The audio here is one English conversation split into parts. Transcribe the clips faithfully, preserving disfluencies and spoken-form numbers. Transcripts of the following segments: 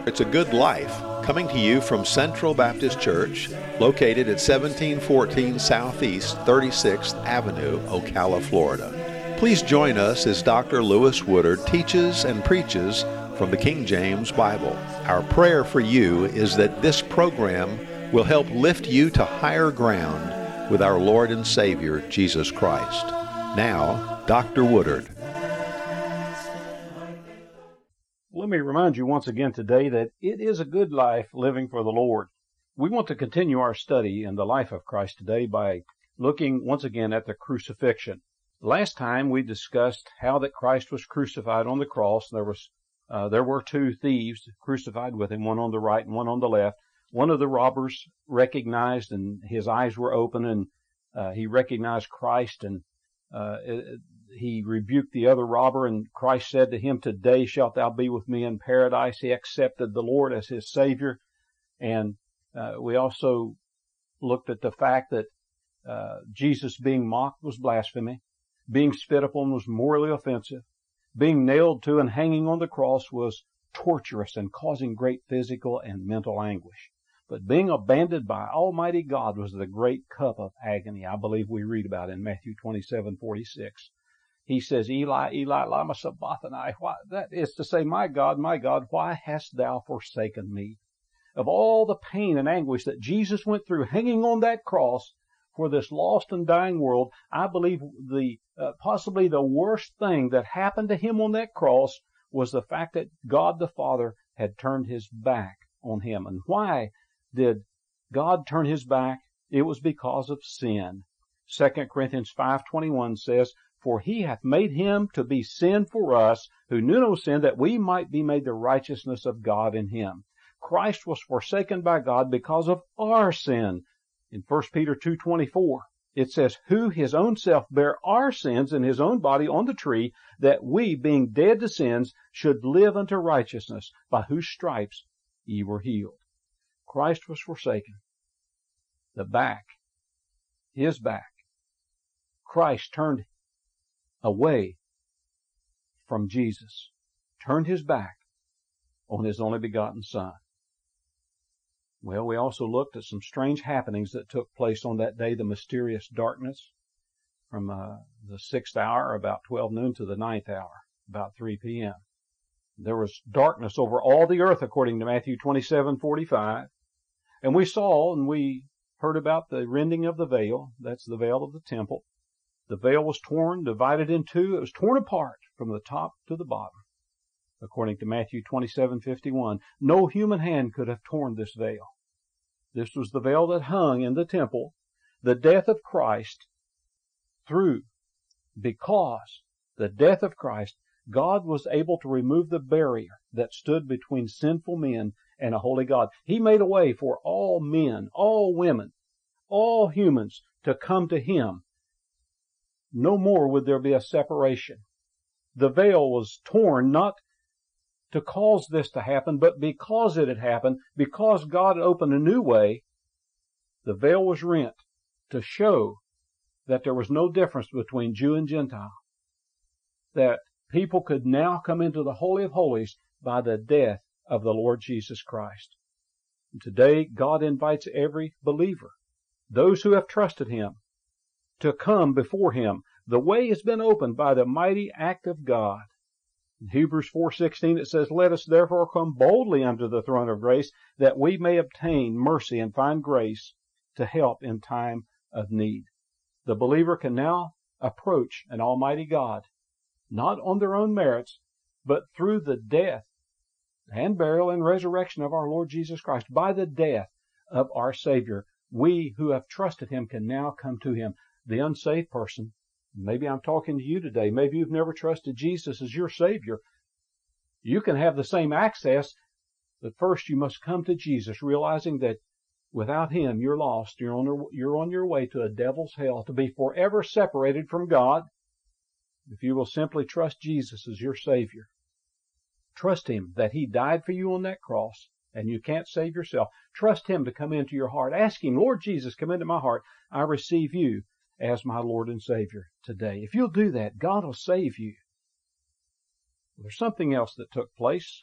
It's a Good Life, coming to you from Central Baptist Church, located at seventeen fourteen Southeast thirty-sixth Avenue, Ocala, Florida. Please join us as Doctor Lewis Woodard teaches and preaches from the King James Bible. Our prayer for you is that this program will help lift you to higher ground with our Lord and Savior, Jesus Christ. Now, Doctor Woodard. Let me remind you once again today that it is a good life living for the Lord. We want to continue our study in the life of Christ today by looking once again at the crucifixion. Last time we discussed how that Christ was crucified on the cross. There was, uh, there were two thieves crucified with him, one on the right and one on the left. One of the robbers recognized, and his eyes were open, and uh, he recognized Christ, and uh, it, he rebuked the other robber, and Christ said to him, "Today shalt thou be with me in paradise." He accepted the Lord as his Savior. And uh, we also looked at the fact that uh, Jesus being mocked was blasphemy. Being spit upon was morally offensive. Being nailed to and hanging on the cross was torturous and causing great physical and mental anguish. But being abandoned by Almighty God was the great cup of agony, I believe we read about in Matthew twenty-seven forty-six. He says, "Eli, Eli, lama sabachthani." Why, that is to say, "My God, my God, why hast thou forsaken me?" Of all the pain and anguish that Jesus went through hanging on that cross for this lost and dying world, I believe the uh, possibly the worst thing that happened to him on that cross was the fact that God the Father had turned his back on him. And why did God turn his back? It was because of sin. Second Corinthians five twenty-one says, "For he hath made him to be sin for us, who knew no sin, that we might be made the righteousness of God in him." Christ was forsaken by God because of our sin. In First Peter two twenty-four, it says, "Who his own self bare our sins in his own body on the tree, that we, being dead to sins, should live unto righteousness, by whose stripes ye were healed." Christ was forsaken. The back, his back. Christ turned away from Jesus, turned his back on his only begotten Son. Well, we also looked at some strange happenings that took place on that day, the mysterious darkness from uh, the sixth hour, about twelve noon, to the ninth hour, about three p.m. There was darkness over all the earth, according to Matthew twenty-seven forty-five. And we saw and we heard about the rending of the veil. That's the veil of the temple. The veil was torn, divided in two. It was torn apart from the top to the bottom, according to Matthew twenty-seven fifty-one. No human hand could have torn this veil. This was the veil that hung in the temple. The death of Christ, through, because the death of Christ, God was able to remove the barrier that stood between sinful men and a holy God. He made a way for all men, all women, all humans to come to him. No more would there be a separation. The veil was torn not to cause this to happen, but because it had happened, because God opened a new way, the veil was rent to show that there was no difference between Jew and Gentile, that people could now come into the Holy of Holies by the death of the Lord Jesus Christ. And today, God invites every believer, those who have trusted him, to come before him. The way has been opened by the mighty act of God. In Hebrews four sixteen it says, "Let us therefore come boldly unto the throne of grace, that we may obtain mercy and find grace to help in time of need." The believer can now approach an almighty God, not on their own merits, but through the death and burial and resurrection of our Lord Jesus Christ. By the death of our Savior, we who have trusted him can now come to him. The unsaved person, maybe I'm talking to you today, maybe you've never trusted Jesus as your Savior. You can have the same access, but first you must come to Jesus, realizing that without him you're lost. You're on, you're on your way to a devil's hell, to be forever separated from God. If you will simply trust Jesus as your Savior, trust him that he died for you on that cross, and you can't save yourself. Trust him to come into your heart. Ask him, "Lord Jesus, come into my heart. I receive you as my Lord and Savior today." If you'll do that, God will save you. There's something else that took place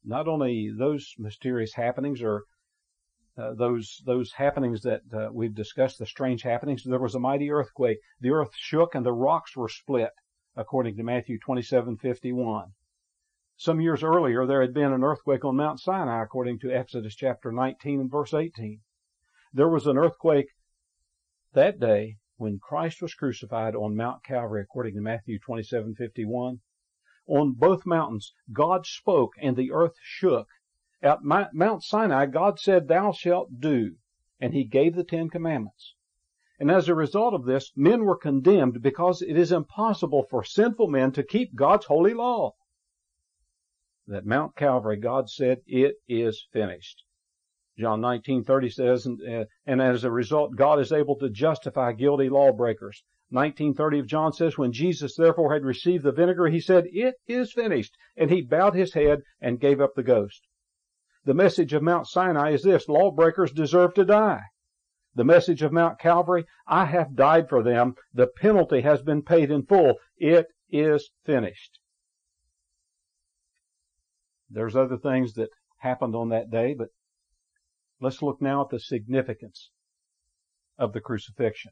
not only those mysterious happenings or uh, those those happenings that uh, we've discussed, the strange happenings, there was a mighty earthquake. The earth shook and the rocks were split, according to Matthew twenty-seven fifty-one. Some years earlier, there had been an earthquake on Mount Sinai, according to Exodus chapter nineteen and verse eighteen. There was an earthquake that day when Christ was crucified on Mount Calvary, according to Matthew twenty-seven fifty-one. On both mountains, God spoke and the earth shook. At Mount Sinai, God said, "Thou shalt do," and he gave the Ten Commandments. And as a result of this, men were condemned because it is impossible for sinful men to keep God's holy law. At Mount Calvary, God said, "It is finished." John nineteen thirty says, and, uh, and as a result, God is able to justify guilty lawbreakers. nineteen thirty of John says, when Jesus therefore had received the vinegar, he said, "It is finished." And he bowed his head and gave up the ghost. The message of Mount Sinai is this: lawbreakers deserve to die. The message of Mount Calvary: I have died for them. The penalty has been paid in full. It is finished. There's other things that happened on that day, but let's look now at the significance of the crucifixion.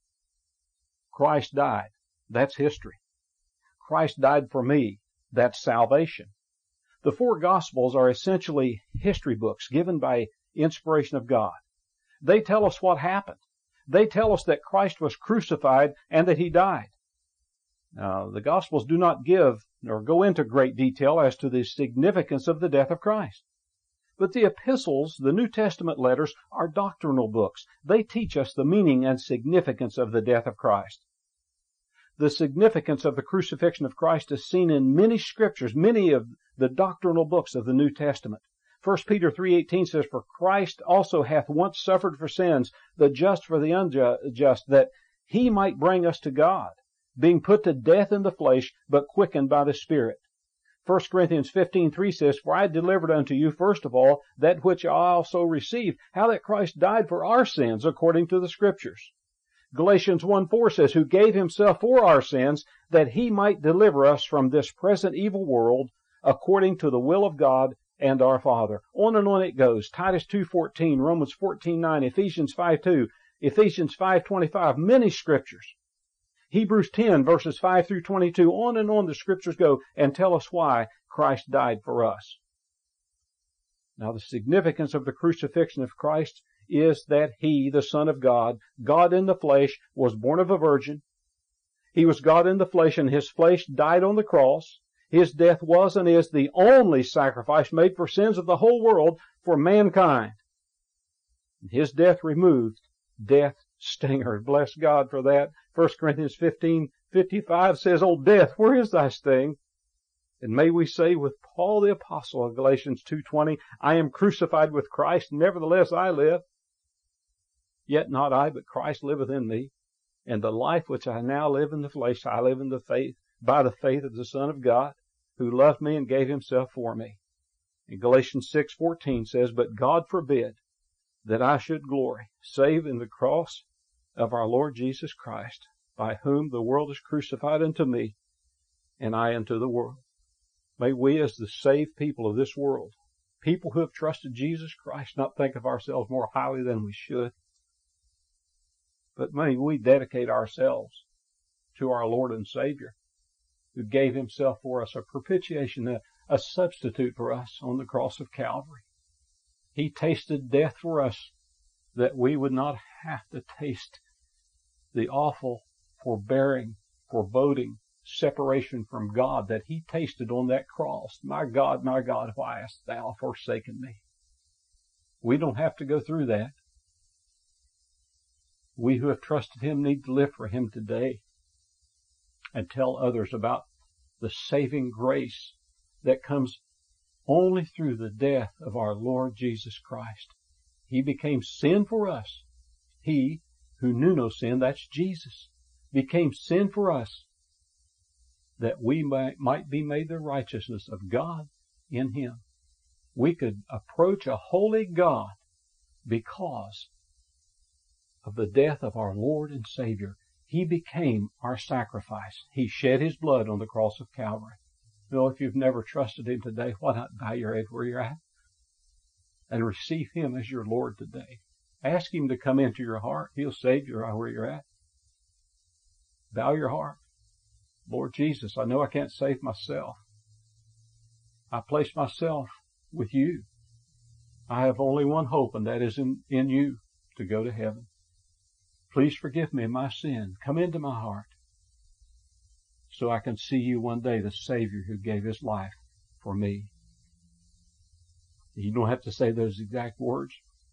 Christ died. That's history. Christ died for me. That's salvation. The four Gospels are essentially history books given by inspiration of God. They tell us what happened. They tell us that Christ was crucified and that he died. Now, the Gospels do not give or go into great detail as to the significance of the death of Christ. But the epistles, the New Testament letters, are doctrinal books. They teach us the meaning and significance of the death of Christ. The significance of the crucifixion of Christ is seen in many scriptures, many of the doctrinal books of the New Testament. First Peter three eighteen says, "For Christ also hath once suffered for sins, the just for the unjust, that he might bring us to God, being put to death in the flesh, but quickened by the Spirit." First Corinthians fifteen three says, "For I delivered unto you first of all that which I also received, how that Christ died for our sins according to the Scriptures." Galatians one four says, "Who gave himself for our sins, that he might deliver us from this present evil world, according to the will of God and our Father." On and on it goes. Titus two fourteen, Romans fourteen nine, Ephesians five two, Ephesians five twenty-five, many scriptures. Hebrews ten, verses five through twenty-two, on and on the scriptures go and tell us why Christ died for us. Now, the significance of the crucifixion of Christ is that he, the Son of God, God in the flesh, was born of a virgin. He was God in the flesh, and his flesh died on the cross. His death was and is the only sacrifice made for sins of the whole world for mankind. His death removed death's stinger. Bless God for that. First Corinthians fifteen fifty-five says, "O death, where is thy sting?" And may we say with Paul the Apostle of Galatians two twenty, "I am crucified with Christ, nevertheless I live. Yet not I, but Christ liveth in me. And the life which I now live in the flesh, I live in the faith, by the faith of the Son of God, who loved me and gave himself for me." And Galatians six fourteen says, "But God forbid that I should glory, save in the cross of our Lord Jesus Christ, by whom the world is crucified unto me, and I unto the world." May we, as the saved people of this world, people who have trusted Jesus Christ, not think of ourselves more highly than we should, but may we dedicate ourselves to our Lord and Savior, who gave himself for us, a propitiation, a, a substitute for us on the cross of Calvary. He tasted death for us that we would not have to taste the awful, forbearing, foreboding separation from God that he tasted on that cross. "My God, my God, why hast thou forsaken me?" We don't have to go through that. We who have trusted him need to live for him today and tell others about the saving grace that comes only through the death of our Lord Jesus Christ. He became sin for us. He who knew no sin, that's Jesus, became sin for us, that we might, might be made the righteousness of God in him. We could approach a holy God because of the death of our Lord and Savior. He became our sacrifice. He shed his blood on the cross of Calvary. You know, if you've never trusted Him today, why not bow your head where you're at and receive Him as your Lord today? Ask Him to come into your heart. He'll save you right where you're at. Bow your heart. Lord Jesus, I know I can't save myself. I place myself with You. I have only one hope, and that is in, in You to go to heaven. Please forgive me my sin. Come into my heart so I can see You one day, the Savior who gave His life for me. You don't have to say those exact words.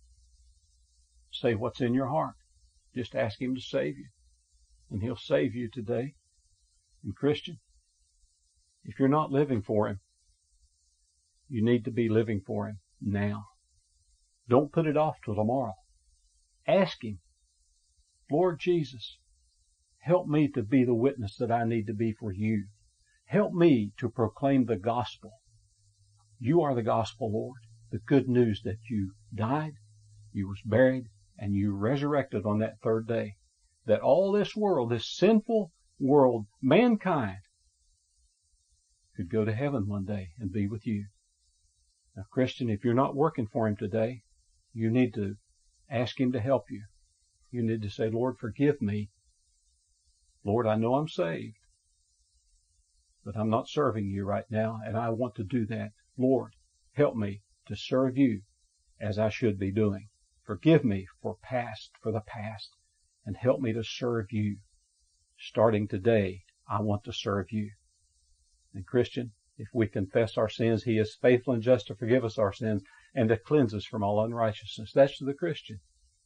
Say what's in your heart. Just ask Him to save you, and He'll save you today. And Christian, if you're not living for Him, you need to be living for Him now. Don't put it off till tomorrow. Ask Him, Lord Jesus, help me to be the witness that I need to be for You. Help me to proclaim the gospel. You are the gospel, Lord. The good news that You died, You was buried, and You resurrected on that third day. That all this world, this sinful world, mankind, could go to heaven one day and be with You. Now, Christian, if you're not working for Him today, you need to ask Him to help you. You need to say, Lord, forgive me. Lord, I know I'm saved, but I'm not serving You right now, and I want to do that. Lord, help me to serve You as I should be doing. Forgive me for past, for the past, and help me to serve You. Starting today, I want to serve You. And Christian, if we confess our sins, He is faithful and just to forgive us our sins and to cleanse us from all unrighteousness. That's to the Christian.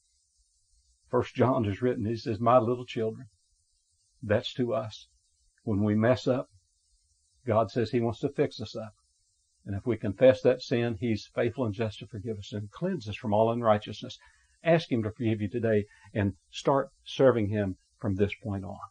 First John is written, he says, my little children. That's to us. When we mess up, God says He wants to fix us up. And if we confess that sin, He's faithful and just to forgive us and cleanse us from all unrighteousness. Ask Him to forgive you today and start serving Him from this point on.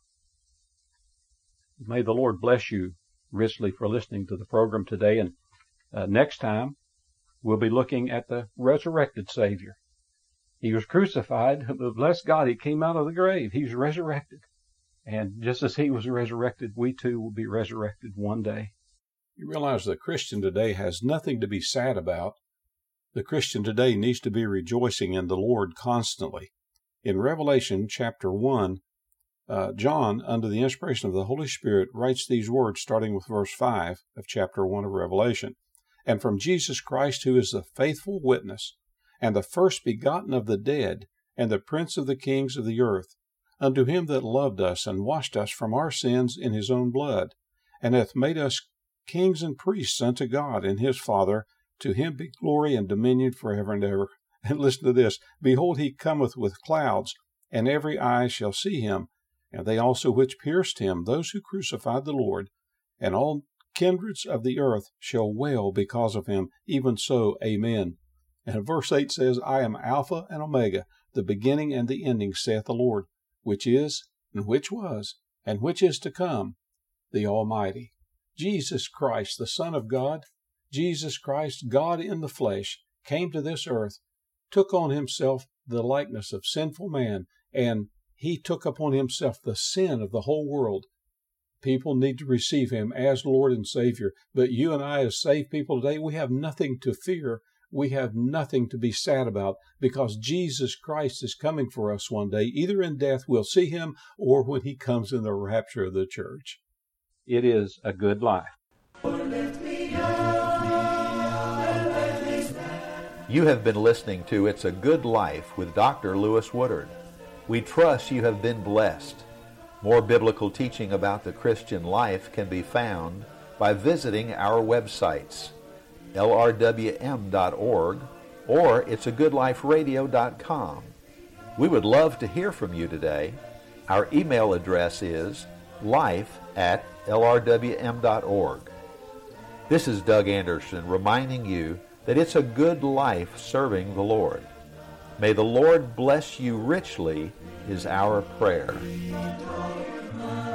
May the Lord bless you richly for listening to the program today. And uh, next time, we'll be looking at the resurrected Savior. He was crucified, but bless God, He came out of the grave. He's resurrected. And just as He was resurrected, we too will be resurrected one day. You realize the Christian today has nothing to be sad about. The Christian today needs to be rejoicing in the Lord constantly. In Revelation chapter one, uh, John, under the inspiration of the Holy Spirit, writes these words starting with verse five of chapter one of Revelation. And from Jesus Christ, who is the faithful witness, and the first begotten of the dead, and the prince of the kings of the earth, unto Him that loved us and washed us from our sins in His own blood, and hath made us kings and priests unto God and His Father, to Him be glory and dominion forever and ever. And listen to this, behold, He cometh with clouds, and every eye shall see Him, and they also which pierced Him, those who crucified the Lord, and all kindreds of the earth shall wail because of Him, even so, amen. And verse eight says, I am Alpha and Omega, the beginning and the ending, saith the Lord, which is, and which was, and which is to come, the Almighty. Jesus Christ, the Son of God, Jesus Christ, God in the flesh, came to this earth, took on Himself the likeness of sinful man, and He took upon Himself the sin of the whole world. People need to receive Him as Lord and Savior, but you and I as saved people today, we have nothing to fear. We have nothing to be sad about, because Jesus Christ is coming for us one day. Either in death we'll see Him, or when He comes in the rapture of the church. It is a good life. You have been listening to It's a Good Life with Doctor Lewis Woodard. We trust you have been blessed. More biblical teaching about the Christian life can be found by visiting our websites, L R W M dot org or it's a good life radio dot com. We would love to hear from you today. Our email address is life at L R W M dot org. This is Doug Anderson reminding you that it's a good life serving the Lord. May the Lord bless you richly is our prayer.